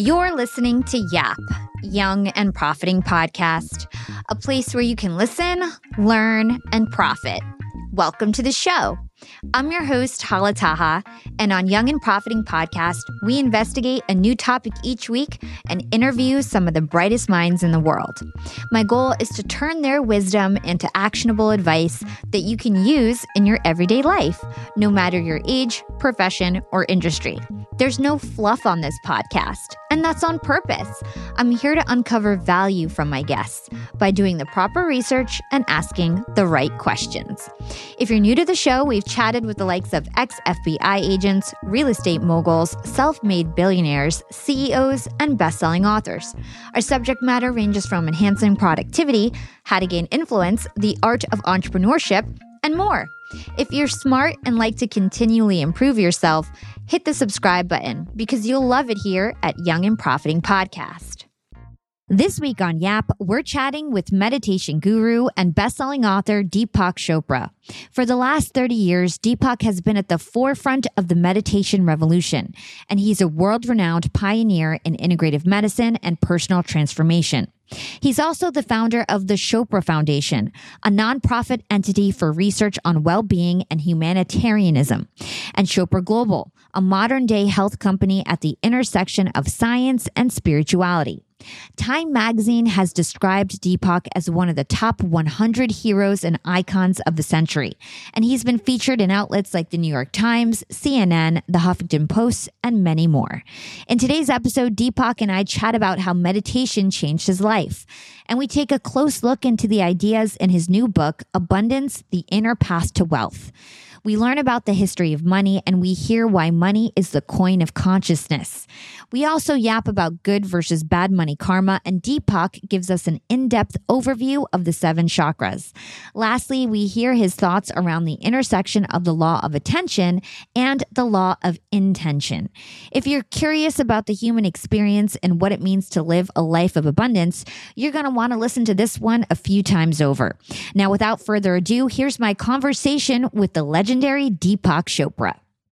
You're listening to YAP, Young and Profiting Podcast, a place where you can listen, learn, and profit. Welcome to the show. I'm your host, Hala Taha, and on Young and Profiting Podcast, we investigate a new topic each week and interview some of the brightest minds in the world. My goal is to turn their wisdom into actionable advice that you can use in your everyday life, no matter your age, profession, or industry. There's no fluff on this podcast, and that's on purpose. I'm here to uncover value from my guests by doing the proper research and asking the right questions. If you're new to the show, we've chatted with the likes of ex-FBI agents, real estate moguls, self-made billionaires, CEOs, and best-selling authors. Our subject matter ranges from enhancing productivity, how to gain influence, the art of entrepreneurship, and more. If you're smart and like to continually improve yourself, hit the subscribe button because you'll love it here at Young and Profiting Podcast. This week on YAP, we're chatting with meditation guru and best-selling author Deepak Chopra. For the last 30 years, Deepak has been at the forefront of the meditation revolution, and he's a world-renowned pioneer in integrative medicine and personal transformation. He's also the founder of the Chopra Foundation, a nonprofit entity for research on well-being and humanitarianism, and Chopra Global, a modern-day health company at the intersection of science and spirituality. Time magazine has described Deepak as one of the top 100 heroes and icons of the century, and he's been featured in outlets like the New York Times, CNN, the Huffington Post, and many more. In today's episode, Deepak and I chat about how meditation changed his life, and we take a close look into the ideas in his new book, Abundance: The Inner Path to Wealth. We learn about the history of money, and we hear why money is the coin of consciousness. We also yap about good versus bad money karma, and Deepak gives us an in-depth overview of the 7 chakras. Lastly, we hear his thoughts around the intersection of the law of attention and the law of intention. If you're curious about the human experience and what it means to live a life of abundance, you're going to want to listen to this one a few times over. Now, without further ado, here's my conversation with the legendary Deepak Chopra.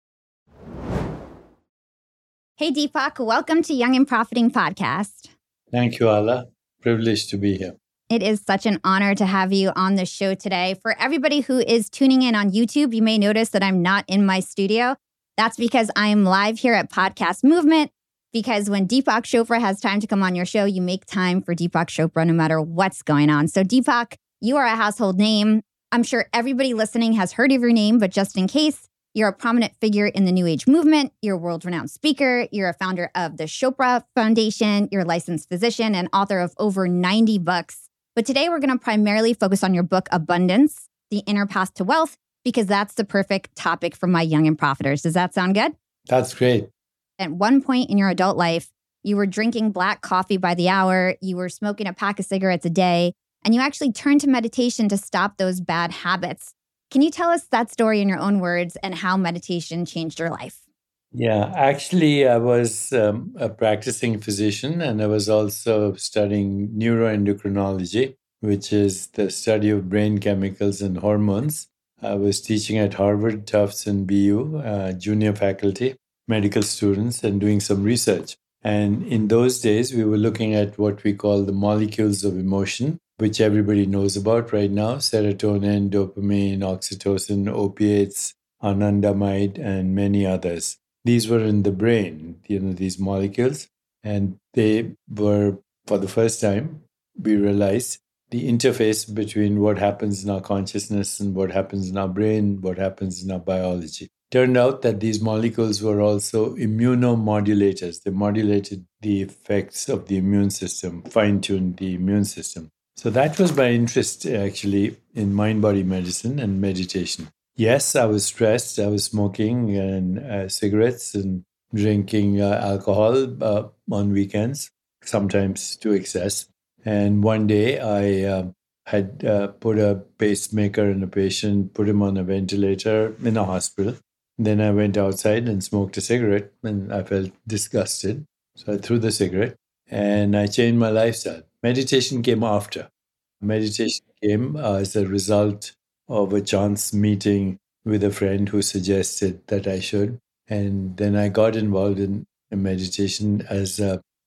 Hey, Deepak, welcome to Young and Profiting Podcast. Thank you, Ala. Privileged to be here. It is such an honor to have you on the show today. For everybody who is tuning in on YouTube, you may notice that I'm not in my studio. That's because I'm live here at Podcast Movement, because when Deepak Chopra has time to come on your show, you make time for Deepak Chopra no matter what's going on. So Deepak, you are a household name. I'm sure everybody listening has heard of your name, but just in case, you're a prominent figure in the New Age movement. You're a world-renowned speaker. You're a founder of the Chopra Foundation. You're a licensed physician and author of over 90 books. But today we're going to primarily focus on your book, Abundance: The Inner Path to Wealth, because that's the perfect topic for my young and profiters. Does that sound good? That's great. At one point in your adult life, you were drinking black coffee by the hour. You were smoking a pack of cigarettes a day, and you actually turned to meditation to stop those bad habits. Can you tell us that story in your own words and how meditation changed your life? Yeah, actually, I was a practicing physician, and I was also studying neuroendocrinology, which is the study of brain chemicals and hormones. I was teaching at Harvard, Tufts, and BU, junior faculty, medical students, and doing some research. And in those days, we were looking at what we call the molecules of emotion, which everybody knows about right now: serotonin, dopamine, oxytocin, opiates, anandamide, and many others. These were in the brain, these molecules. And they were, for the first time, we realized the interface between what happens in our consciousness and what happens in our brain, what happens in our biology. Turned out that these molecules were also immunomodulators. They modulated the effects of the immune system, fine-tuned the immune system. So that was my interest, actually, in mind-body medicine and meditation. Yes, I was stressed. I was smoking and cigarettes and drinking alcohol on weekends, sometimes to excess. And one day I had put a pacemaker in a patient, put him on a ventilator in a hospital. Then I went outside and smoked a cigarette, and I felt disgusted. So I threw the cigarette and I changed my lifestyle. Meditation came after. Meditation came as a result of a chance meeting with a friend who suggested that I should. And then I got involved in meditation as a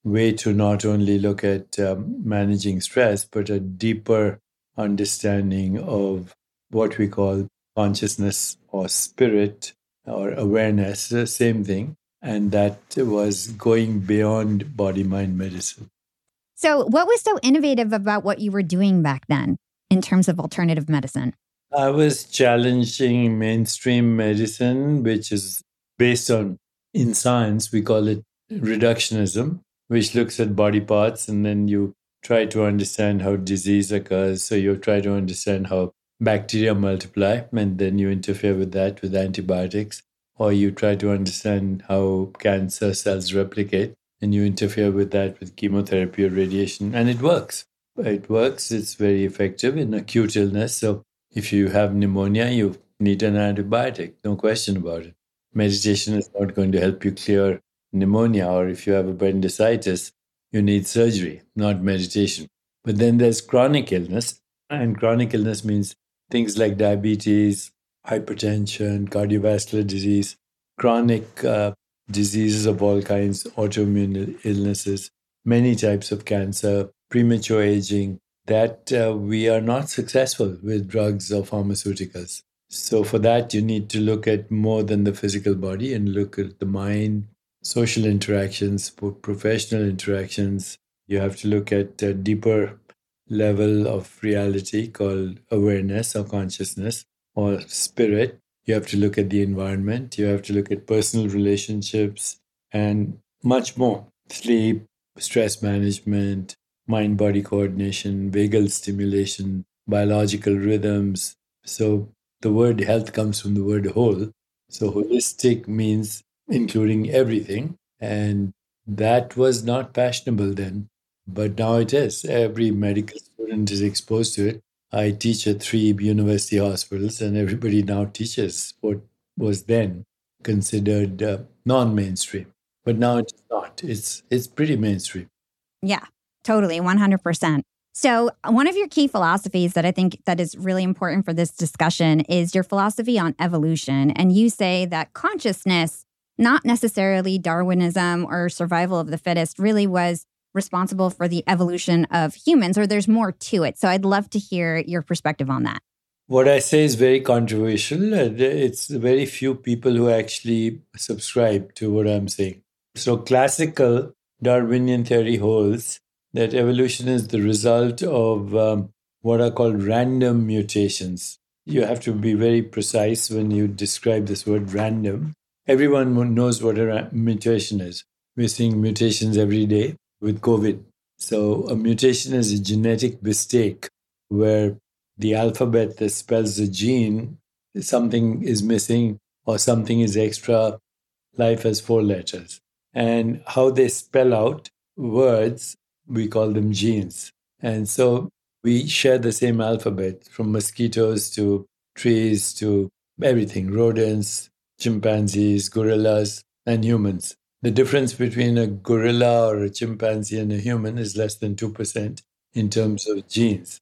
way to not only look at managing stress, but a deeper understanding of what we call consciousness or spirit or awareness, the same thing. And that was going beyond body mind medicine. So, what was so innovative about what you were doing back then in terms of alternative medicine? I was challenging mainstream medicine, which is based on, in science, we call it reductionism, which looks at body parts and then you try to understand how disease occurs. So you try to understand how bacteria multiply and then you interfere with that with antibiotics. Or you try to understand how cancer cells replicate and you interfere with that with chemotherapy or radiation. And it works. It works. It's very effective in acute illness. So if you have pneumonia, you need an antibiotic, no question about it. Meditation is not going to help you clear pneumonia, or if you have appendicitis, you need surgery, not meditation. But then there's chronic illness, and chronic illness means things like diabetes, hypertension, cardiovascular disease, chronic diseases of all kinds, autoimmune illnesses, many types of cancer, premature aging, that we are not successful with drugs or pharmaceuticals. So, for that, you need to look at more than the physical body and look at the mind, social interactions, professional interactions. You have to look at a deeper level of reality called awareness or consciousness or spirit. You have to look at the environment. You have to look at personal relationships and much more. Sleep, stress management, mind body coordination, vagal stimulation, biological rhythms. So the word health comes from the word whole. So holistic means including everything. And that was not fashionable then, but now it is. Every medical student is exposed to it. I teach at 3 university hospitals, and everybody now teaches what was then considered non-mainstream. But now it's not. It's pretty mainstream. Yeah, totally, 100%. So, one of your key philosophies that I think that is really important for this discussion is your philosophy on evolution. And you say that consciousness, not necessarily Darwinism or survival of the fittest, really was responsible for the evolution of humans, or there's more to it. So, I'd love to hear your perspective on that. What I say is very controversial. It's very few people who actually subscribe to what I'm saying. So, classical Darwinian theory holds that evolution is the result of what are called random mutations. You have to be very precise when you describe this word random. Everyone knows what a mutation is. We're seeing mutations every day with COVID. So, a mutation is a genetic mistake where the alphabet that spells the gene, something is missing or something is extra. Life has 4 letters. And how they spell out words, we call them genes. And so we share the same alphabet from mosquitoes to trees to everything, rodents, chimpanzees, gorillas, and humans. The difference between a gorilla or a chimpanzee and a human is less than 2% in terms of genes.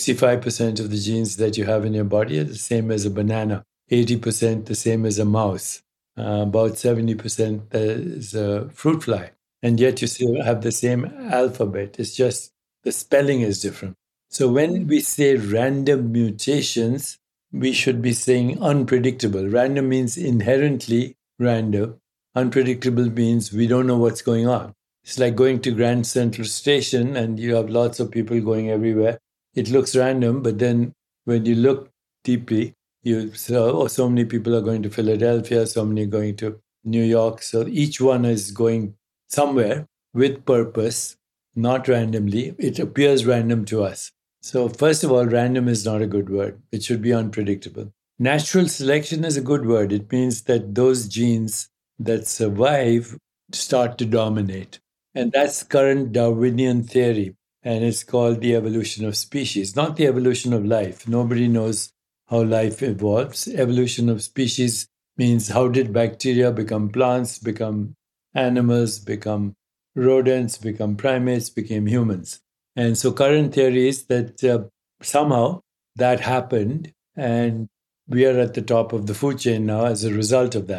65% of the genes that you have in your body are the same as a banana, 80% the same as a mouse, about 70% is a fruit fly. And yet you still have the same alphabet. It's just the spelling is different. So when we say random mutations, we should be saying unpredictable. Random means inherently random. Unpredictable means we don't know what's going on. It's like going to Grand Central Station and you have lots of people going everywhere. It looks random, but then when you look deeply, you say, oh, so many people are going to Philadelphia, so many are going to New York. So each one is going somewhere with purpose, not randomly. It appears random to us. So first of all, random is not a good word. It should be unpredictable. Natural selection is a good word. It means that those genes that survive start to dominate. And that's current Darwinian theory. And it's called the evolution of species, not the evolution of life. Nobody knows how life evolves. Evolution of species means how did bacteria become plants, become animals, become rodents, become primates, became humans. And so current theory is that somehow that happened and we are at the top of the food chain now as a result of that.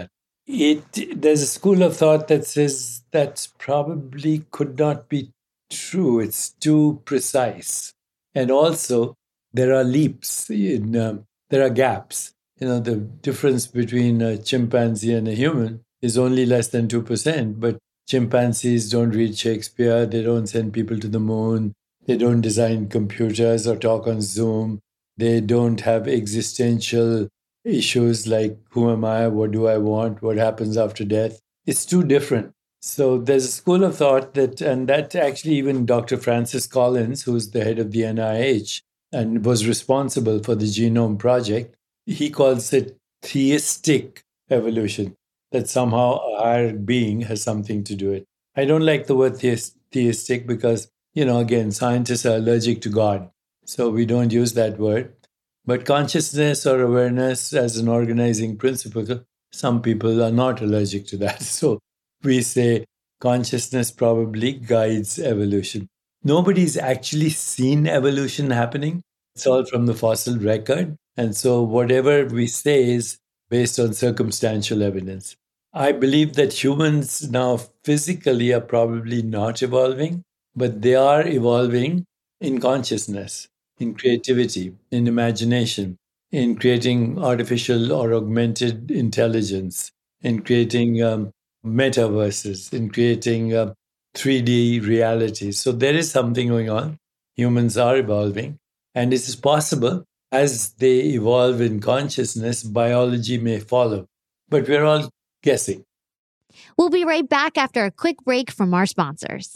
There's a school of thought that says that probably could not be true. It's too precise. And also, there are leaps, there are gaps. The difference between a chimpanzee and a human is only less than 2%, but chimpanzees don't read Shakespeare, they don't send people to the moon, they don't design computers or talk on Zoom, they don't have existential issues like who am I, what do I want, what happens after death. It's too different. So there's a school of thought and that actually even Dr. Francis Collins, who's the head of the NIH and was responsible for the Genome Project, he calls it theistic evolution, that somehow a higher being has something to do it. I don't like the word theistic because, again, scientists are allergic to God. So we don't use that word. But consciousness or awareness as an organizing principle, some people are not allergic to that. So we say consciousness probably guides evolution. Nobody's actually seen evolution happening. It's all from the fossil record. And so whatever we say is based on circumstantial evidence. I believe that humans now physically are probably not evolving, but they are evolving in consciousness, in creativity, in imagination, in creating artificial or augmented intelligence, in creating metaverses, in creating 3D realities. So there is something going on. Humans are evolving. And it is possible as they evolve in consciousness, biology may follow. But we're all guessing. We'll be right back after a quick break from our sponsors.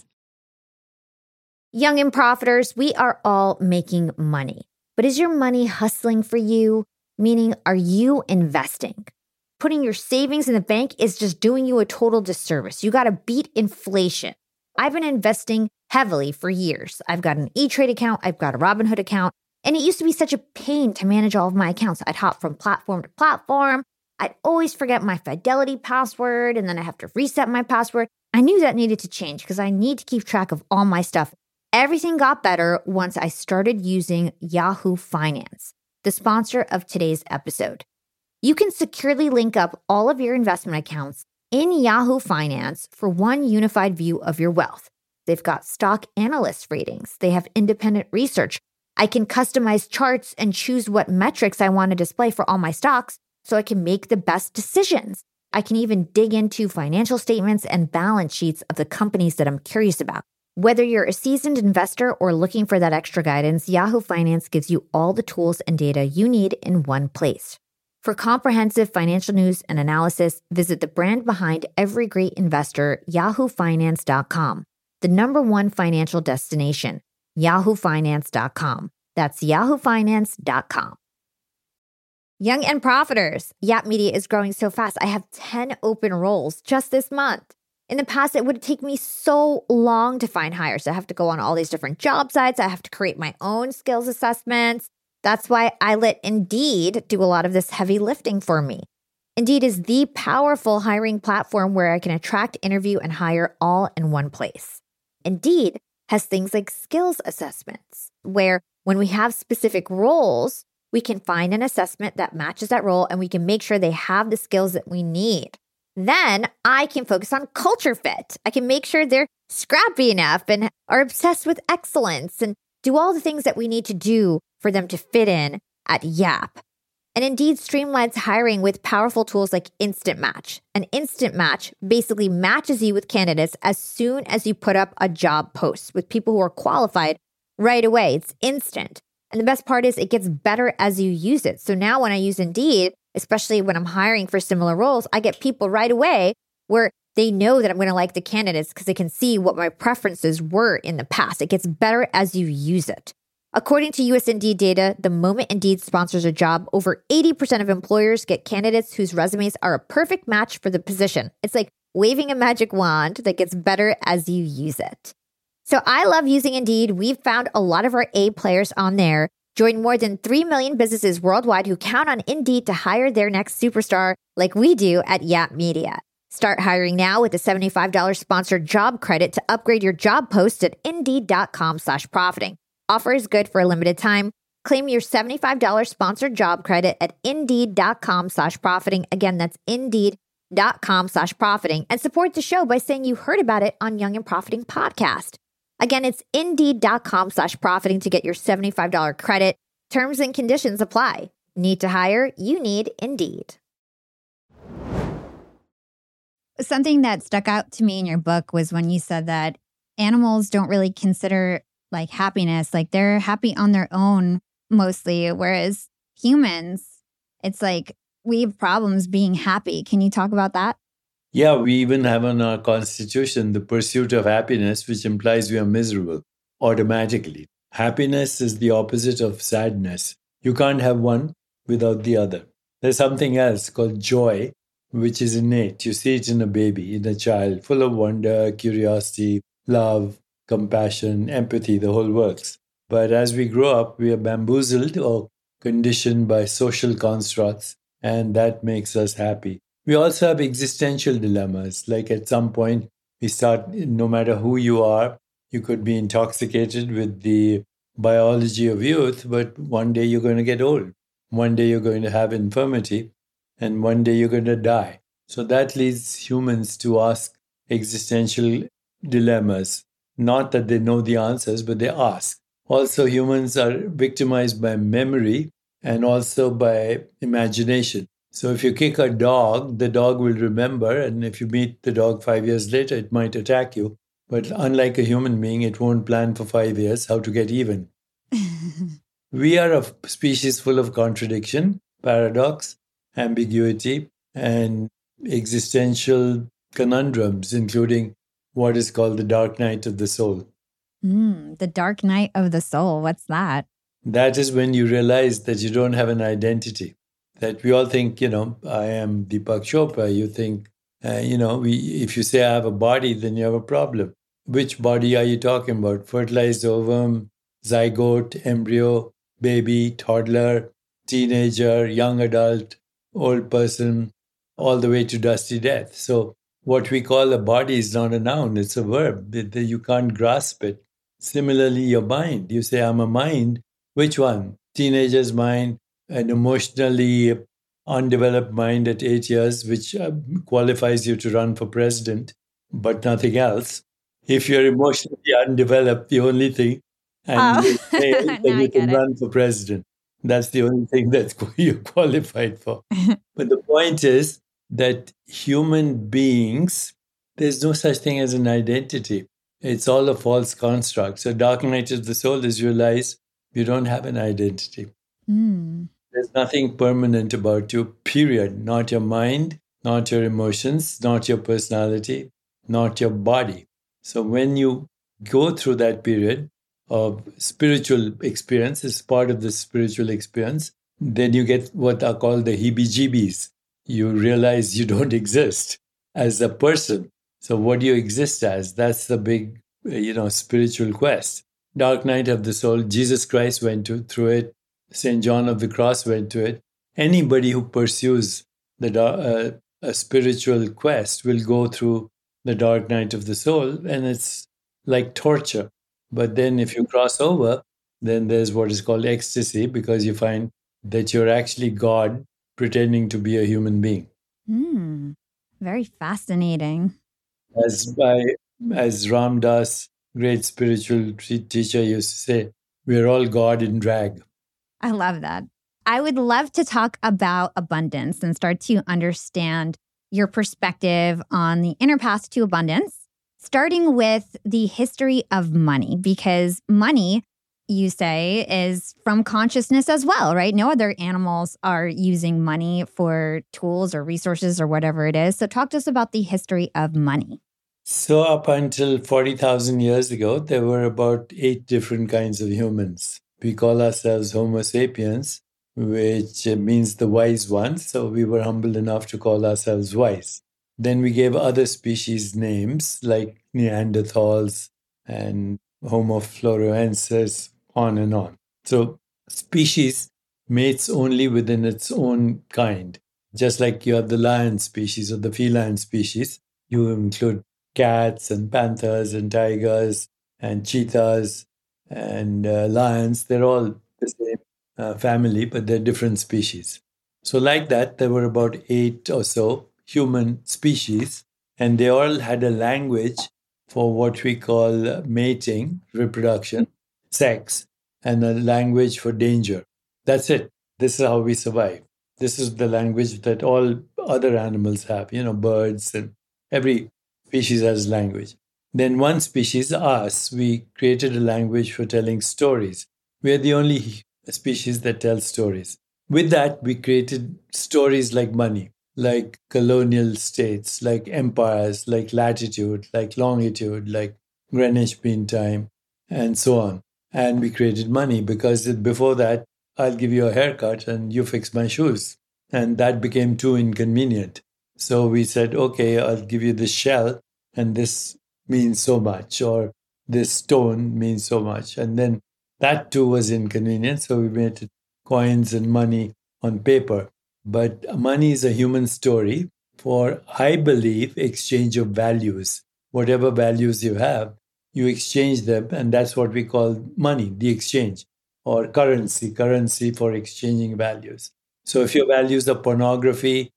Young and profiters, we are all making money. But is your money hustling for you? Meaning, are you investing? Putting your savings in the bank is just doing you a total disservice. You got to beat inflation. I've been investing heavily for years. I've got an E-Trade account. I've got a Robinhood account. And it used to be such a pain to manage all of my accounts. I'd hop from platform to platform. I'd always forget my Fidelity password, and then I have to reset my password. I knew that needed to change because I need to keep track of all my stuff. Everything got better once I started using Yahoo Finance, the sponsor of today's episode. You can securely link up all of your investment accounts in Yahoo Finance for one unified view of your wealth. They've got stock analyst ratings. They have independent research. I can customize charts and choose what metrics I want to display for all my stocks so I can make the best decisions. I can even dig into financial statements and balance sheets of the companies that I'm curious about. Whether you're a seasoned investor or looking for that extra guidance, Yahoo Finance gives you all the tools and data you need in one place. For comprehensive financial news and analysis, visit the brand behind every great investor, yahoofinance.com, the #1 financial destination, yahoofinance.com. That's yahoofinance.com. Young and profiters, Yap Media is growing so fast. I have 10 open roles just this month. In the past, it would take me so long to find hires. I have to go on all these different job sites. I have to create my own skills assessments. That's why I let Indeed do a lot of this heavy lifting for me. Indeed is the powerful hiring platform where I can attract, interview, and hire all in one place. Indeed has things like skills assessments, where when we have specific roles, we can find an assessment that matches that role and we can make sure they have the skills that we need. Then I can focus on culture fit. I can make sure they're scrappy enough and are obsessed with excellence and do all the things that we need to do for them to fit in at Yap. And Indeed streamlines hiring with powerful tools like Instant Match. An Instant Match basically matches you with candidates as soon as you put up a job post with people who are qualified right away. It's instant. And the best part is it gets better as you use it. So now when I use Indeed, especially when I'm hiring for similar roles, I get people right away where they know that I'm going to like the candidates because they can see what my preferences were in the past. It gets better as you use it. According to US Indeed data, the moment Indeed sponsors a job, over 80% of employers get candidates whose resumes are a perfect match for the position. It's like waving a magic wand that gets better as you use it. So I love using Indeed. We've found a lot of our A players on there. Join more than 3 million businesses worldwide who count on Indeed to hire their next superstar like we do at Yap Media. Start hiring now with a $75 sponsored job credit to upgrade your job post at Indeed.com/profiting. Offer is good for a limited time. Claim your $75 sponsored job credit at Indeed.com/profiting. Again, that's Indeed, Indeed.com/profiting and support the show by saying you heard about it on Young and Profiting Podcast. Again, it's Indeed.com/profiting to get your $75 credit. Terms and conditions apply. Need to hire? You need Indeed. Something that stuck out to me in your book was when you said that animals don't really consider like happiness, like they're happy on their own mostly, whereas humans, it's like we have problems being happy. Can you talk about that? Yeah, we even have in our constitution the pursuit of happiness, which implies we are miserable automatically. Happiness is the opposite of sadness. You can't have one without the other. There's something else called joy, which is innate. You see it in a baby, in a child, full of wonder, curiosity, love, compassion, empathy, the whole works. But as we grow up, we are bamboozled or conditioned by social constructs, and that makes us happy. We also have existential dilemmas. Like at some point, we start, no matter who you are, you could be intoxicated with the biology of youth, but one day you're going to get old. One day you're going to have infirmity, and one day you're going to die. So that leads humans to ask existential dilemmas. Not that they know the answers, but they ask. Also, humans are victimized by memory and also by imagination. So if you kick a dog, the dog will remember. And if you meet the dog 5 years later, it might attack you. But unlike a human being, it won't plan for 5 years how to get even. We are a species full of contradiction, paradox, ambiguity, and existential conundrums, including what is called the dark night of the soul. The dark night of the soul. What's that? That is when you realize that you don't have an identity. That we all think, I am Deepak Chopra. You think, if you say I have a body, then you have a problem. Which body are you talking about? Fertilized ovum, zygote, embryo, baby, toddler, teenager, young adult, old person, all the way to dusty death. So what we call a body is not a noun, it's a verb. You can't grasp it. Similarly, your mind. You say, I'm a mind. Which one? Teenager's mind, an emotionally undeveloped mind at 8 years, which qualifies you to run for president, but nothing else. If you're emotionally undeveloped, the only thing, and then you can run for president. That's the only thing that you're qualified for. But the point is that human beings, there's no such thing as an identity. It's all a false construct. So dark night of the soul is you realize you don't have an identity. There's nothing permanent about you, period. Not your mind, not your emotions, not your personality, not your body. So when you go through that period of spiritual experience, as part of the spiritual experience, then you get what are called the heebie-jeebies. You realize you don't exist as a person. So what do you exist as? That's the big, spiritual quest. Dark night of the soul, Jesus Christ went through it. St. John of the Cross went to it. Anybody who pursues a spiritual quest will go through the dark night of the soul, and it's like torture. But then if you cross over, then there's what is called ecstasy, because you find that you're actually God pretending to be a human being. Very fascinating. As Ram Dass, great spiritual teacher, used to say, we're all God in drag. I love that. I would love to talk about abundance and start to understand your perspective on the inner path to abundance, starting with the history of money, because money, you say, is from consciousness as well, right? No other animals are using money for tools or resources or whatever it is. So talk to us about the history of money. So up until 40,000 years ago, there were about 8 different kinds of humans. We call ourselves Homo sapiens, which means the wise ones. So we were humble enough to call ourselves wise. Then we gave other species names like Neanderthals and Homo floresiensis, on and on. So species mates only within its own kind. Just like you have the lion species or the feline species, you include cats and panthers and tigers and cheetahs and lions. They're all the same family, but they're different species. So like that, there were about 8 or so human species, and they all had a language for what we call mating, reproduction, sex, and a language for danger. That's it. This is how we survive. This is the language that all other animals have, birds, and every species has language. Then one species, us, we created a language for telling stories. We are the only species that tells stories. With that, we created stories like money, like colonial states, like empires, like latitude, like longitude, like Greenwich Mean Time, and so on. And we created money because before that, I'll give you a haircut and you fix my shoes. And that became too inconvenient. So we said, okay, I'll give you this shell and this means so much, or this stone means so much. And then that too was inconvenient. So we made coins and money on paper. But money is a human story for, I believe, exchange of values. Whatever values you have, you exchange them. And that's what we call money, the exchange, or currency for exchanging values. So if your values are pornography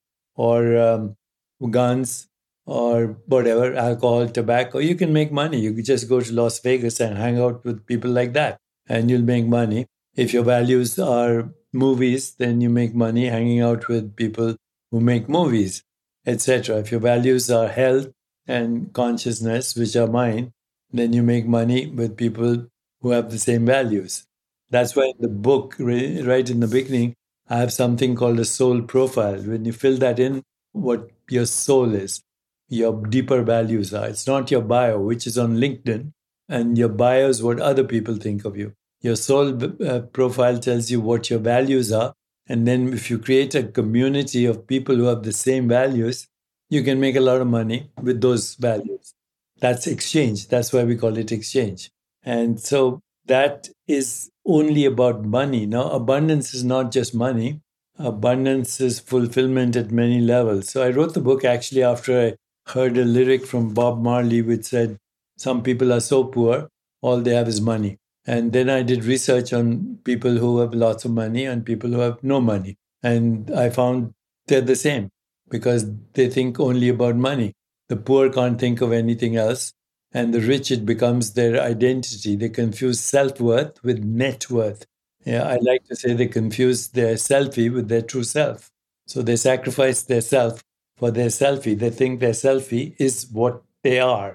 or guns or whatever, alcohol, tobacco, you can make money. You could just go to Las Vegas and hang out with people like that, and you'll make money. If your values are movies, then you make money hanging out with people who make movies, etc. If your values are health and consciousness, which are mine, then you make money with people who have the same values. That's why in the book, right in the beginning, I have something called a soul profile. When you fill that in, what your soul is, your deeper values are. It's not your bio, which is on LinkedIn, and your bio is what other people think of you. Your soul profile tells you what your values are. And then if you create a community of people who have the same values, you can make a lot of money with those values. That's exchange. That's why we call it exchange. And so that is only about money. Now, abundance is not just money. Abundance is fulfillment at many levels. So I wrote the book actually after I heard a lyric from Bob Marley which said, some people are so poor, all they have is money. And then I did research on people who have lots of money and people who have no money. And I found they're the same because they think only about money. The poor can't think of anything else. And the rich, it becomes their identity. They confuse self-worth with net worth. Yeah, I like to say they confuse their selfie with their true self. So they sacrifice their self for their selfie. They think their selfie is what they are.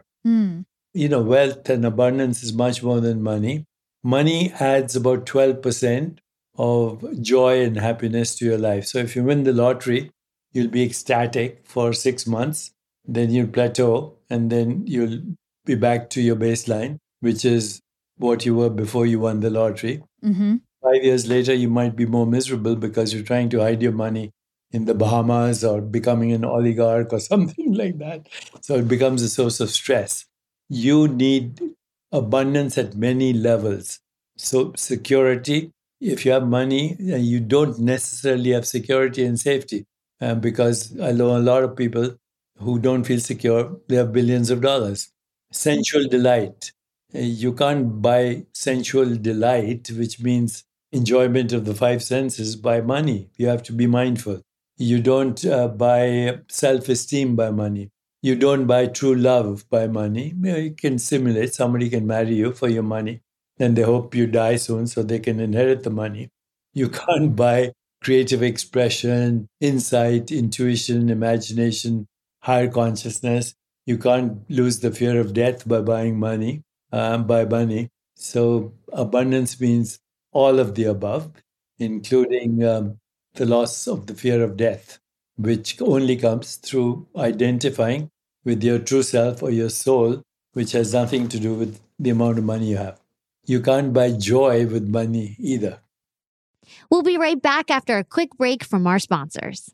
Wealth and abundance is much more than money. Money adds about 12% of joy and happiness to your life. So if you win the lottery, you'll be ecstatic for 6 months, then you'll plateau, and then you'll be back to your baseline, which is what you were before you won the lottery. 5 years later, you might be more miserable because you're trying to hide your money in the Bahamas or becoming an oligarch or something like that. So it becomes a source of stress. You need abundance at many levels. So security, if you have money, you don't necessarily have security and safety because I know a lot of people who don't feel secure, they have billions of dollars. Sensual delight. You can't buy sensual delight, which means enjoyment of the five senses, by money. You have to be mindful. You don't buy self-esteem by money. You don't buy true love by money. You can simulate. Somebody can marry you for your money, and they hope you die soon so they can inherit the money. You can't buy creative expression, insight, intuition, imagination, higher consciousness. You can't lose the fear of death by buying money, by money. So abundance means all of the above, including the loss of the fear of death, which only comes through identifying with your true self or your soul, which has nothing to do with the amount of money you have. You can't buy joy with money either. We'll be right back after a quick break from our sponsors.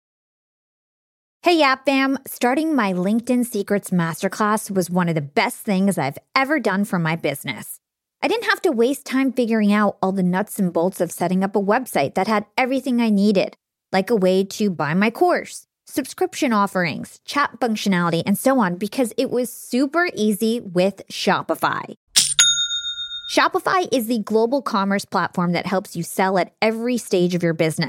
Hey, Yap Fam. Starting my LinkedIn Secrets Masterclass was one of the best things I've ever done for my business. I didn't have to waste time figuring out all the nuts and bolts of setting up a website that had everything I needed, like a way to buy my course, subscription offerings, chat functionality, and so on, because it was super easy with Shopify. Shopify is the global commerce platform that helps you sell at every stage of your business.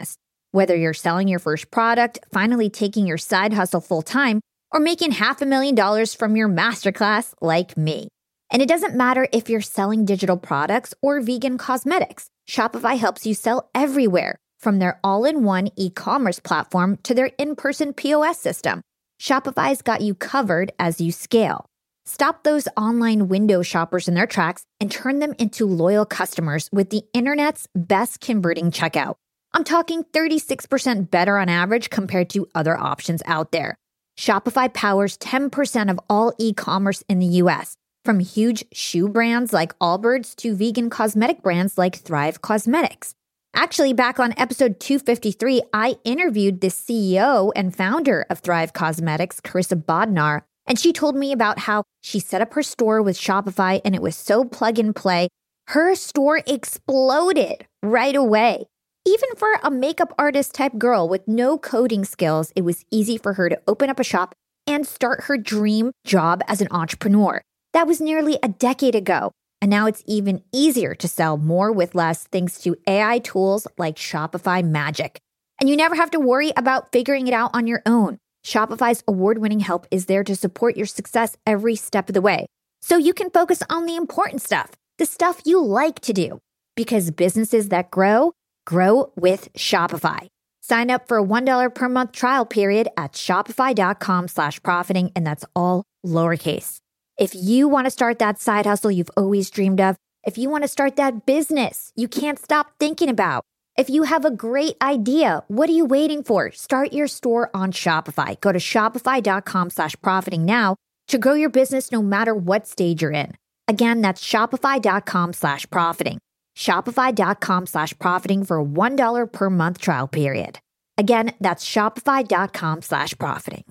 Whether you're selling your first product, finally taking your side hustle full-time, or making $500,000 from your masterclass like me. And it doesn't matter if you're selling digital products or vegan cosmetics. Shopify helps you sell everywhere, from their all-in-one e-commerce platform to their in-person POS system. Shopify's got you covered as you scale. Stop those online window shoppers in their tracks and turn them into loyal customers with the internet's best converting checkout. I'm talking 36% better on average compared to other options out there. Shopify powers 10% of all e-commerce in the US, from huge shoe brands like Allbirds to vegan cosmetic brands like Thrive Causemetics. Actually, back on episode 253, I interviewed the CEO and founder of Thrive Causemetics, Carissa Bodnar, and she told me about how she set up her store with Shopify and it was so plug and play. Her store exploded right away. Even for a makeup artist type girl with no coding skills, it was easy for her to open up a shop and start her dream job as an entrepreneur. That was nearly a decade ago. And now it's even easier to sell more with less thanks to AI tools like Shopify Magic. And you never have to worry about figuring it out on your own. Shopify's award-winning help is there to support your success every step of the way. So you can focus on the important stuff, the stuff you like to do. Because businesses that grow with Shopify. Sign up for a $1 per month trial period at shopify.com/profiting, and that's all lowercase. If you want to start that side hustle you've always dreamed of, if you want to start that business you can't stop thinking about, if you have a great idea, what are you waiting for? Start your store on Shopify. Go to shopify.com/profiting now to grow your business no matter what stage you're in. Again, that's shopify.com/profiting. Shopify.com/profiting for a $1 per month trial period. Again, that's shopify.com/profiting.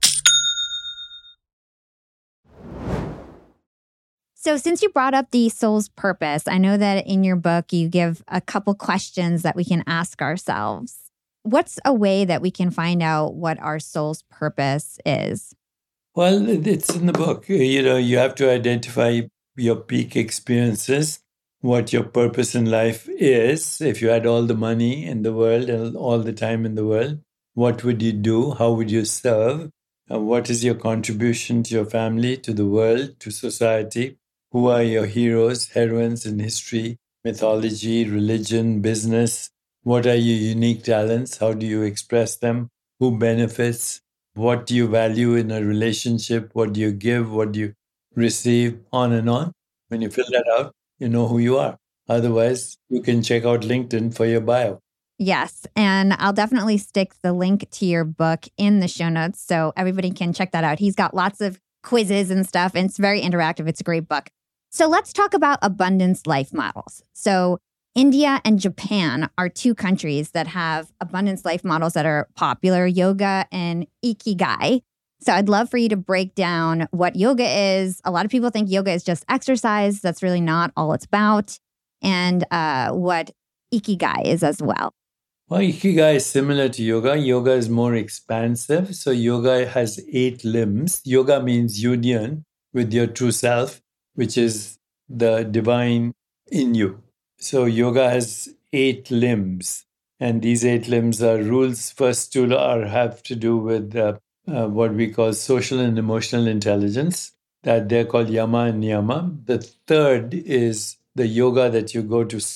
So since you brought up the soul's purpose, I know that in your book, you give a couple questions that we can ask ourselves. What's a way that we can find out what our soul's purpose is? Well, it's in the book. You have to identify your peak experiences, what your purpose in life is. If you had all the money in the world and all the time in the world, what would you do? How would you serve? What is your contribution to your family, to the world, to society? Who are your heroes, heroines in history, mythology, religion, business? What are your unique talents? How do you express them? Who benefits? What do you value in a relationship? What do you give? What do you receive? On and on. When you fill that out, you know who you are. Otherwise, you can check out LinkedIn for your bio. Yes. And I'll definitely stick the link to your book in the show notes so everybody can check that out. He's got lots of quizzes and stuff, and it's very interactive. It's a great book. So let's talk about abundance life models. So India and Japan are two countries that have abundance life models that are popular, yoga and ikigai. So I'd love for you to break down what yoga is. A lot of people think yoga is just exercise. That's really not all it's about. And what ikigai is as well. Well, ikigai is similar to yoga. Yoga is more expansive. So yoga has 8 limbs. Yoga means union with your true self, which is the divine in you. So yoga has 8 limbs. And these 8 limbs are rules. First 2 have to do with what we call social and emotional intelligence. That they're called yama and niyama. The third is the yoga that you go to,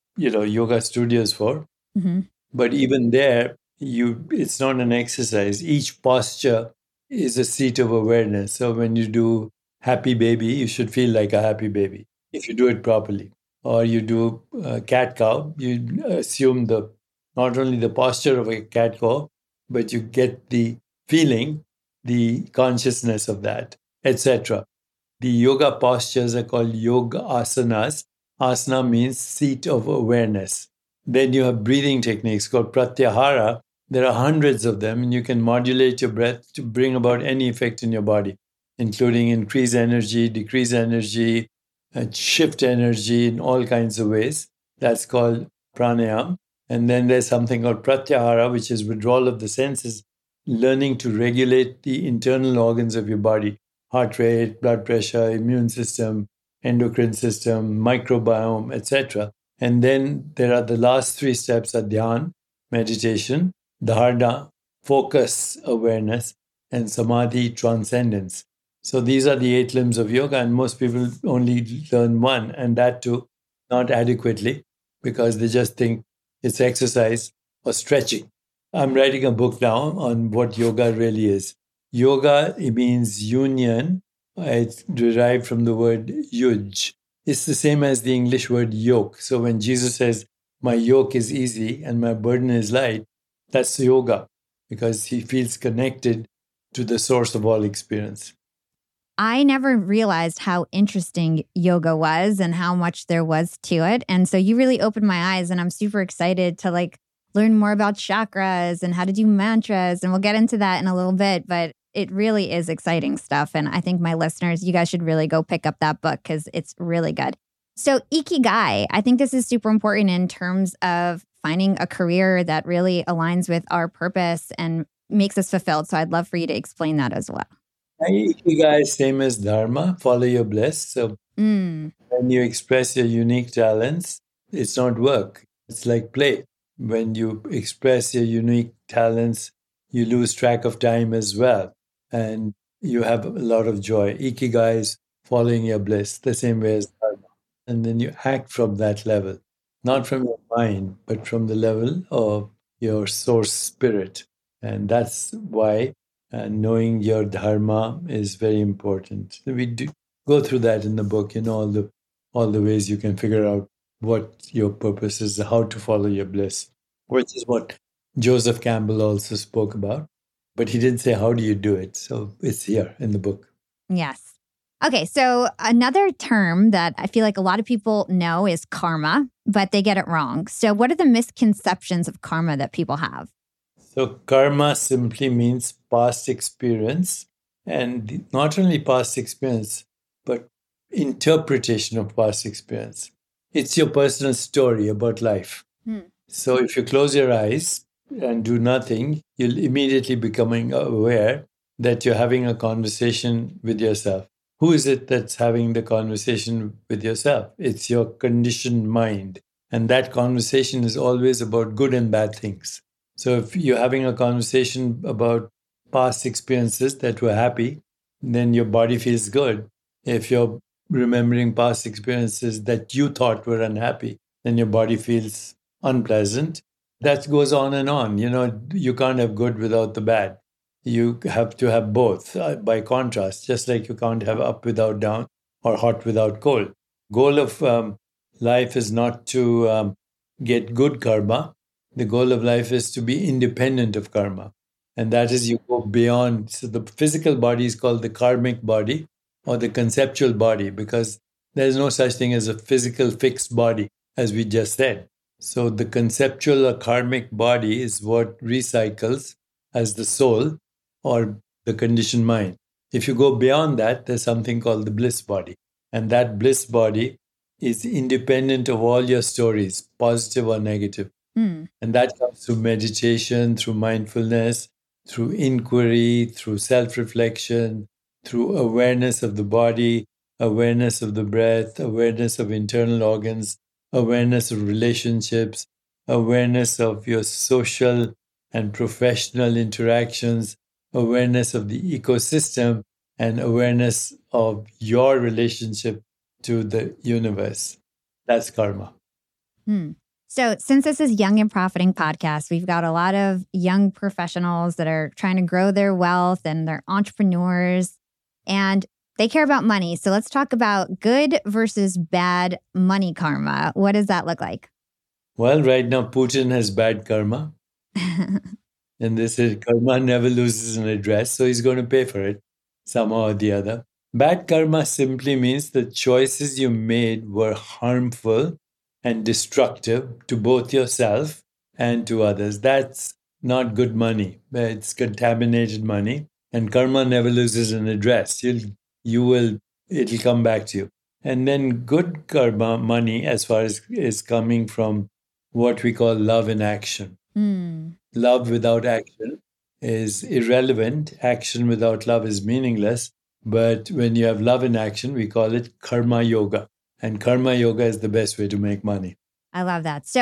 yoga studios for. Mm-hmm. But even there, it's not an exercise. Each posture is a seat of awareness. So when you do happy baby, you should feel like a happy baby if you do it properly. Or you do cat cow, you assume not only the posture of a cat cow, but you get the feeling, the consciousness of that, etc. The yoga postures are called yoga asanas. Asana means seat of awareness. Then you have breathing techniques called pratyahara. There are hundreds of them, and you can modulate your breath to bring about any effect in your body, including increase energy, decrease energy, shift energy in all kinds of ways. That's called pranayama. And then there's something called pratyahara, which is withdrawal of the senses, learning to regulate the internal organs of your body, heart rate, blood pressure, immune system, endocrine system, microbiome, etc. And then there are the last 3 steps are dhyan, meditation, dharana, focus, awareness, and samadhi, transcendence. So these are the 8 limbs of yoga, and most people only learn one, and that too not adequately because they just think it's exercise or stretching. I'm writing a book now on what yoga really is. Yoga, it means union. It's derived from the word yuj. It's the same as the English word yoke. So when Jesus says, my yoke is easy and my burden is light, that's yoga because he feels connected to the source of all experience. I never realized how interesting yoga was and how much there was to it. And so you really opened my eyes, and I'm super excited to learn more about chakras and how to do mantras. And we'll get into that in a little bit, but it really is exciting stuff. And I think my listeners, you guys should really go pick up that book because it's really good. So Ikigai, I think this is super important in terms of finding a career that really aligns with our purpose and makes us fulfilled. So I'd love for you to explain that as well. Ikigai is same as dharma, follow your bliss. So when you express your unique talents, it's not work. It's like play. When you express your unique talents, you lose track of time as well. And you have a lot of joy. Ikigai is following your bliss, the same way as dharma. And then you act from that level, not from your mind, but from the level of your source spirit. And that's why knowing your dharma is very important. We do go through that in the book, all the ways you can figure out what your purpose is, how to follow your bliss, which is what Joseph Campbell also spoke about. But he didn't say, how do you do it? So it's here in the book. Yes. Okay, so another term that I feel like a lot of people know is karma, but they get it wrong. So what are the misconceptions of karma that people have? So karma simply means past experience, and not only past experience, but interpretation of past experience. It's your personal story about life. So if you close your eyes and do nothing, you'll immediately becoming aware that you're having a conversation with yourself. Who is it that's having the conversation with yourself? It's your conditioned mind. And that conversation is always about good and bad things. So if you're having a conversation about past experiences that were happy, then your body feels good. If you're remembering past experiences that you thought were unhappy, then your body feels unpleasant. That goes on and on. You can't have good without the bad. You have to have both by contrast, just like you can't have up without down or hot without cold. Goal of life is not to get good karma. The goal of life is to be independent of karma. And that is you go beyond. So the physical body is called the karmic body or the conceptual body because there's no such thing as a physical fixed body, as we just said. So the conceptual or karmic body is what recycles as the soul or the conditioned mind. If you go beyond that, there's something called the bliss body. And that bliss body is independent of all your stories, positive or negative. And that comes through meditation, through mindfulness, through inquiry, through self-reflection, through awareness of the body, awareness of the breath, awareness of internal organs, awareness of relationships, awareness of your social and professional interactions, awareness of the ecosystem, and awareness of your relationship to the universe. That's karma. So since this is Young and Profiting Podcast, we've got a lot of young professionals that are trying to grow their wealth and they're entrepreneurs and they care about money. So let's talk about good versus bad money karma. What does that look like? Well, right now, Putin has bad karma. And they said karma never loses an address, so he's going to pay for it somehow or the other. Bad karma simply means the choices you made were harmful and destructive to both yourself and to others. That's not good money. It's contaminated money. And karma never loses an address. It'll come back to you. And then good karma money, as far as is coming from what we call love in action. Love without action is irrelevant. Action without love is meaningless. But when you have love in action, we call it karma yoga. And karma yoga is the best way to make money. I love that. So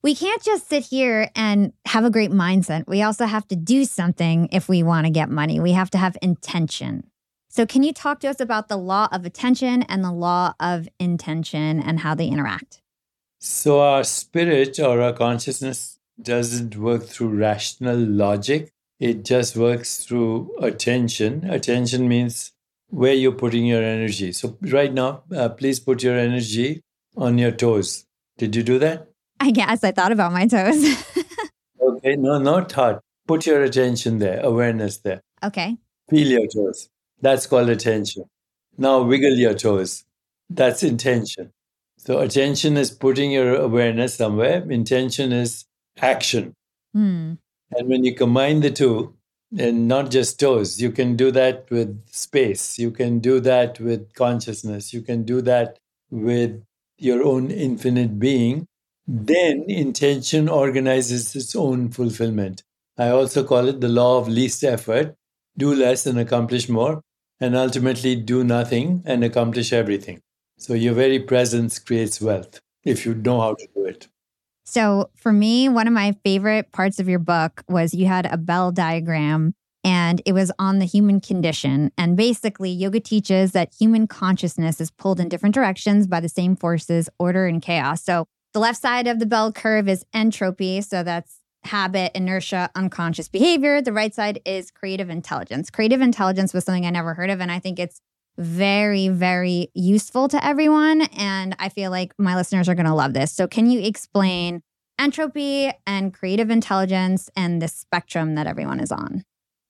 We can't just sit here and have a great mindset. We also have to do something if we want to get money. We have to have intention. So, can you talk to us about the law of attention and the law of intention and how they interact? So, our spirit or our consciousness doesn't work through rational logic. It just works through attention. Attention means where you're putting your energy. So, right now, please put your energy on your toes. Did you do that? I guess I thought about my toes. Okay, no, not thought. Put your attention there, awareness there. Okay. Feel your toes. That's called attention. Now wiggle your toes. That's intention. So attention is putting your awareness somewhere. Intention is action. Hmm. And when you combine the two, and not just toes, you can do that with space. You can do that with consciousness. You can do that with your own infinite being. Then intention organizes its own fulfillment. I also call it the law of least effort. Do less and accomplish more, and ultimately do nothing and accomplish everything. So your very presence creates wealth if you know how to do it. So for me, one of my favorite parts of your book was you had a Bell diagram and it was on the human condition. And basically, yoga teaches that human consciousness is pulled in different directions by the same forces, order and chaos. So the left side of the bell curve is entropy. So that's habit, inertia, unconscious behavior. The right side is creative intelligence. Creative intelligence was something I never heard of. And I think it's very, very useful to everyone. And I feel like my listeners are going to love this. So can you explain entropy and creative intelligence and the spectrum that everyone is on?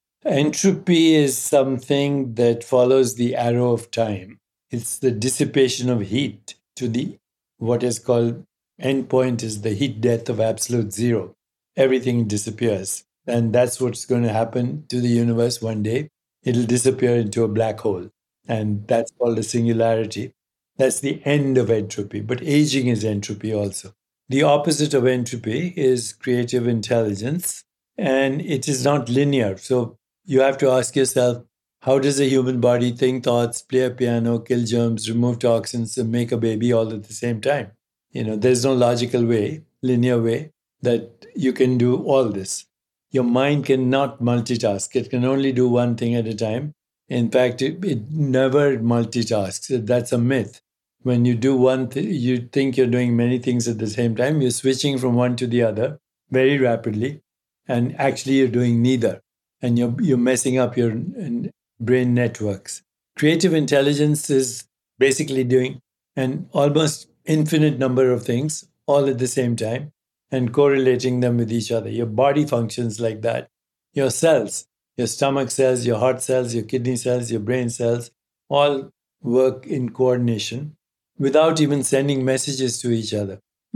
Entropy is something that follows the arrow of time. It's the dissipation of heat to the what is called endpoint is the heat death of absolute zero. Everything disappears. And that's what's going to happen to the universe one day. It'll disappear into a black hole. And that's called a singularity. That's the end of entropy. But aging is entropy also. The opposite of entropy is creative intelligence. And it is not linear. So you have to ask yourself, how does a human body think thoughts, play a piano, kill germs, remove toxins, and make a baby all at the same time? There's no logical way, linear way, that you can do all this. Your mind cannot multitask. It can only do one thing at a time. In fact, it never multitasks. That's a myth. When you do one thing, you think you're doing many things at the same time. You're switching from one to the other very rapidly. And actually, you're doing neither. And you're messing up your brain networks. Creative intelligence is basically doing an almost infinite number of things all at the same time and correlating them with each other. Your body functions like that. Your cells, your stomach cells, your heart cells, your kidney cells, your brain cells, all work in coordination without even sending messages to each other.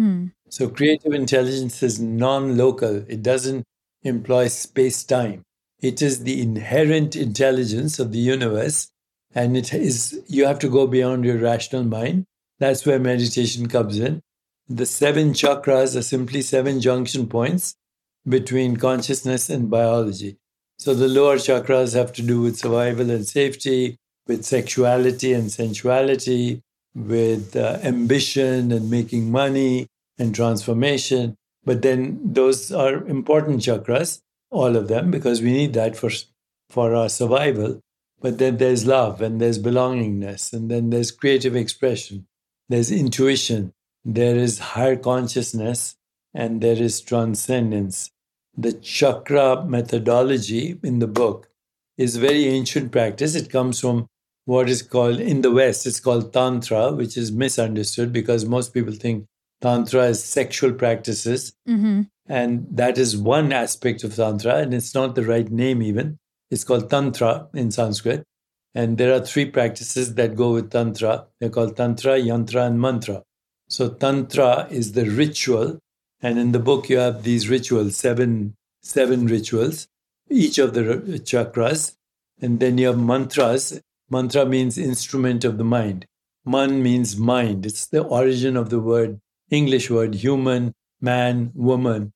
So creative intelligence is non-local. It doesn't employ space-time. It is the inherent intelligence of the universe. And you have to go beyond your rational mind. That's where meditation comes in. The 7 chakras are simply 7 junction points between consciousness and biology. So the lower chakras have to do with survival and safety, with sexuality and sensuality, with ambition and making money and transformation. But then those are important chakras, all of them, because we need that for our survival. But then there's love and there's belongingness and then there's creative expression. There's intuition. There is higher consciousness and there is transcendence. The chakra methodology in the book is a very ancient practice. It comes from what is called, in the West, it's called Tantra, which is misunderstood because most people think Tantra is sexual practices. Mm-hmm. And that is one aspect of Tantra, and it's not the right name even. It's called Tantra in Sanskrit. And there are 3 practices that go with Tantra. They're called Tantra, Yantra, and Mantra. So Tantra is the ritual. And in the book, you have these rituals, seven rituals, each of the chakras. And then you have mantras. Mantra means instrument of the mind. Man means mind. It's the origin of the English word, human, man, woman.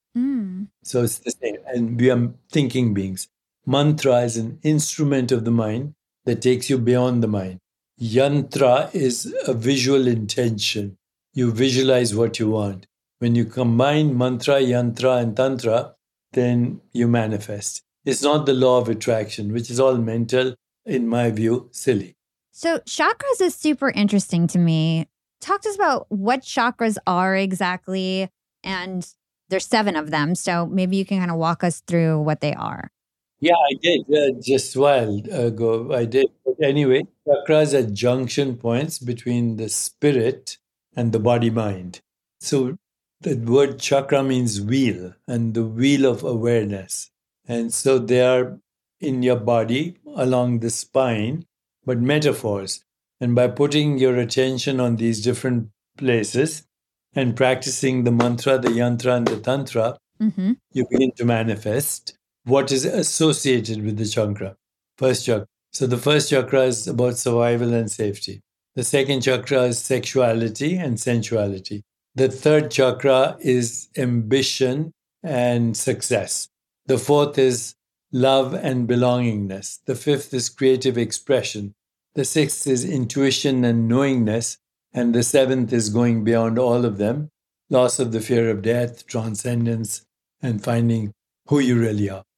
So it's the same. And we are thinking beings. Mantra is an instrument of the mind that takes you beyond the mind. Yantra is a visual intention. You visualize what you want. When you combine mantra, yantra, and tantra, then you manifest. It's not the law of attraction, which is all mental, in my view, silly. So chakras is super interesting to me. Talk to us about what chakras are exactly. And there's 7 of them. So maybe you can kind of walk us through what they are. Yeah, I did just a while ago. I did. But anyway, chakras are junction points between the spirit and the body mind. So the word chakra means wheel and the wheel of awareness. And so they are in your body along the spine, but metaphors. And by putting your attention on these different places and practicing the mantra, the yantra, and the tantra, you begin to manifest what is associated with the chakra. First chakra. So the first chakra is about survival and safety. The second chakra is sexuality and sensuality. The third chakra is ambition and success. The fourth is love and belongingness. The fifth is creative expression. The sixth is intuition and knowingness. And the seventh is going beyond all of them, loss of the fear of death, transcendence, and finding who you really are.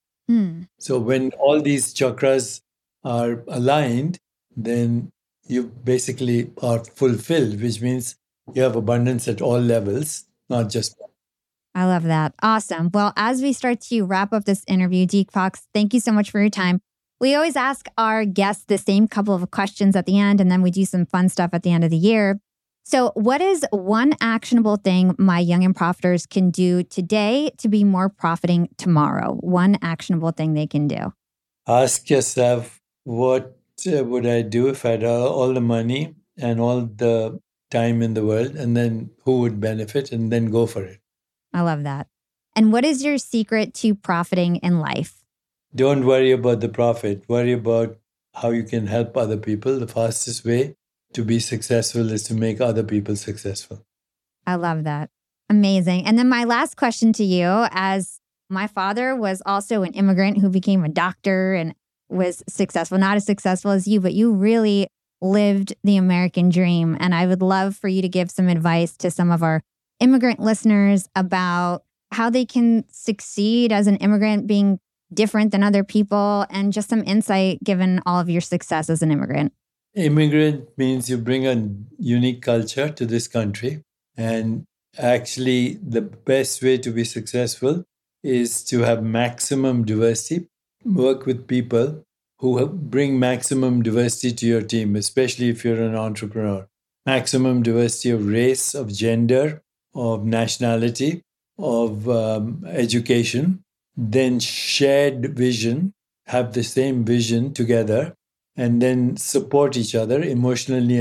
So when all these chakras are aligned, then you basically are fulfilled, which means you have abundance at all levels, not just one. I love that. Awesome. Well, as we start to wrap up this interview, Deepak, thank you so much for your time. We always ask our guests the same couple of questions at the end, and then we do some fun stuff at the end of the year. So what is one actionable thing my young and profiters can do today to be more profiting tomorrow? One actionable thing they can do. Ask yourself, what would I do if I had all the money and all the time in the world, and then who would benefit, and then go for it. I love that. And what is your secret to profiting in life? Don't worry about the profit. Worry about how you can help other people. The fastest way to be successful is to make other people successful. I love that. Amazing. And then my last question to you, as my father was also an immigrant who became a doctor and was successful, not as successful as you, but you really lived the American dream. And I would love for you to give some advice to some of our immigrant listeners about how they can succeed as an immigrant, being different than other people, and just some insight given all of your success as an immigrant. Immigrant means you bring a unique culture to this country. And actually, the best way to be successful is to have maximum diversity, work with people who bring maximum diversity to your team, especially if you're an entrepreneur. Maximum diversity of race, of gender, of nationality, of education, then shared vision, have the same vision together, and then support each other emotionally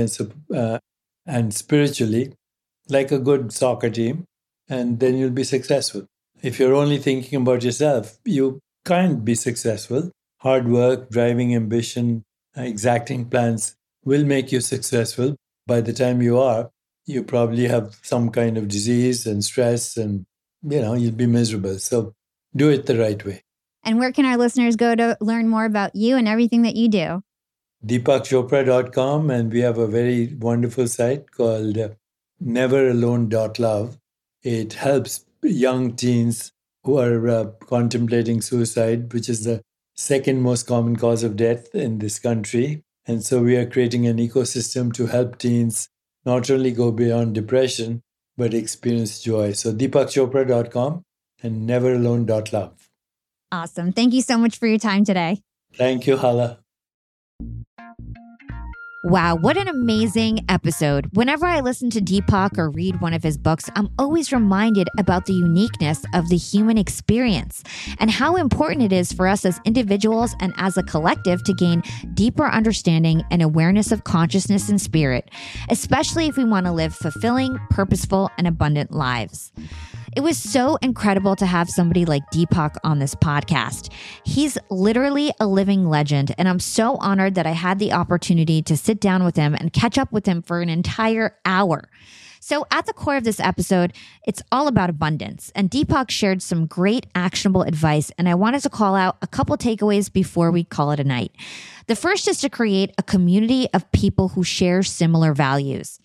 and spiritually, like a good soccer team, and then you'll be successful. If you're only thinking about yourself, you can't be successful. Hard work, driving ambition, exacting plans will make you successful. By the time you are, you probably have some kind of disease and stress, and you'll be miserable. So do it the right way. And where can our listeners go to learn more about you and everything that you do? DeepakChopra.com, and we have a very wonderful site called neveralone.love. It helps young teens who are contemplating suicide, which is the second most common cause of death in this country. And so we are creating an ecosystem to help teens not only go beyond depression, but experience joy. So DeepakChopra.com and neveralone.love. Awesome. Thank you so much for your time today. Thank you, Hala. Wow, what an amazing episode. Whenever I listen to Deepak or read one of his books, I'm always reminded about the uniqueness of the human experience and how important it is for us as individuals and as a collective to gain deeper understanding and awareness of consciousness and spirit, especially if we want to live fulfilling, purposeful, and abundant lives. It was so incredible to have somebody like Deepak on this podcast. He's literally a living legend, and I'm so honored that I had the opportunity to sit down with him and catch up with him for an entire hour. So at the core of this episode, it's all about abundance, and Deepak shared some great actionable advice, and I wanted to call out a couple takeaways before we call it a night. The first is to create a community of people who share similar values.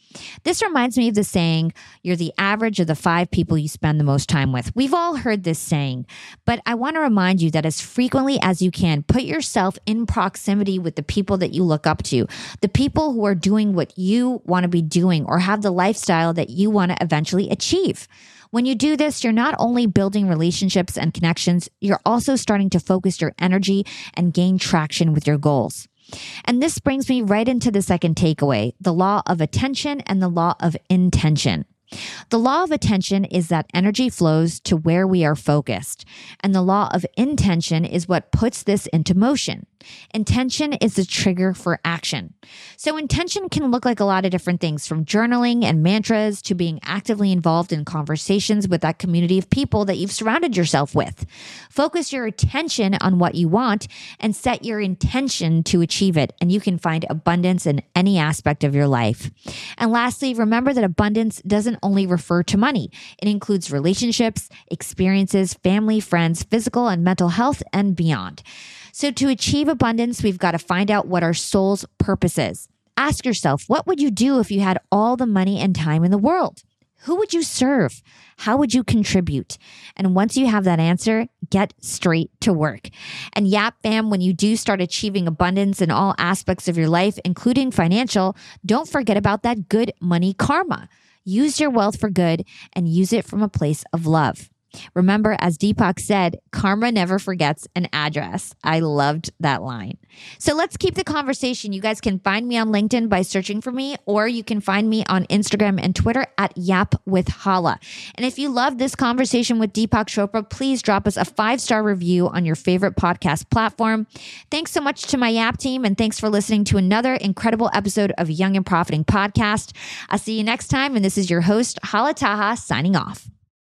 This reminds me of the saying, you're the average of the 5 people you spend the most time with. We've all heard this saying, but I want to remind you that as frequently as you can, put yourself in proximity with the people that you look up to, the people who are doing what you want to be doing or have the lifestyle that you want to eventually achieve. When you do this, you're not only building relationships and connections, you're also starting to focus your energy and gain traction with your goals. And this brings me right into the second takeaway, the law of attention and the law of intention. The law of attention is that energy flows to where we are focused, and the law of intention is what puts this into motion. Intention is the trigger for action. So intention can look like a lot of different things, from journaling and mantras to being actively involved in conversations with that community of people that you've surrounded yourself with. Focus your attention on what you want and set your intention to achieve it, and you can find abundance in any aspect of your life. And lastly, remember that abundance doesn't only refer to money. It includes relationships, experiences, family, friends, physical and mental health, and beyond. So to achieve abundance, we've got to find out what our soul's purpose is. Ask yourself, what would you do if you had all the money and time in the world? Who would you serve? How would you contribute? And once you have that answer, get straight to work. And Yap fam, when you do start achieving abundance in all aspects of your life, including financial, don't forget about that good money karma. Use your wealth for good and use it from a place of love. Remember, as Deepak said, karma never forgets an address. I loved that line. So let's keep the conversation. You guys can find me on LinkedIn by searching for me, or you can find me on Instagram and Twitter at Yap with Hala. And if you love this conversation with Deepak Chopra, please drop us a 5-star review on your favorite podcast platform. Thanks so much to my Yap team, and thanks for listening to another incredible episode of Young and Profiting Podcast. I'll see you next time, and this is your host, Hala Taha, signing off.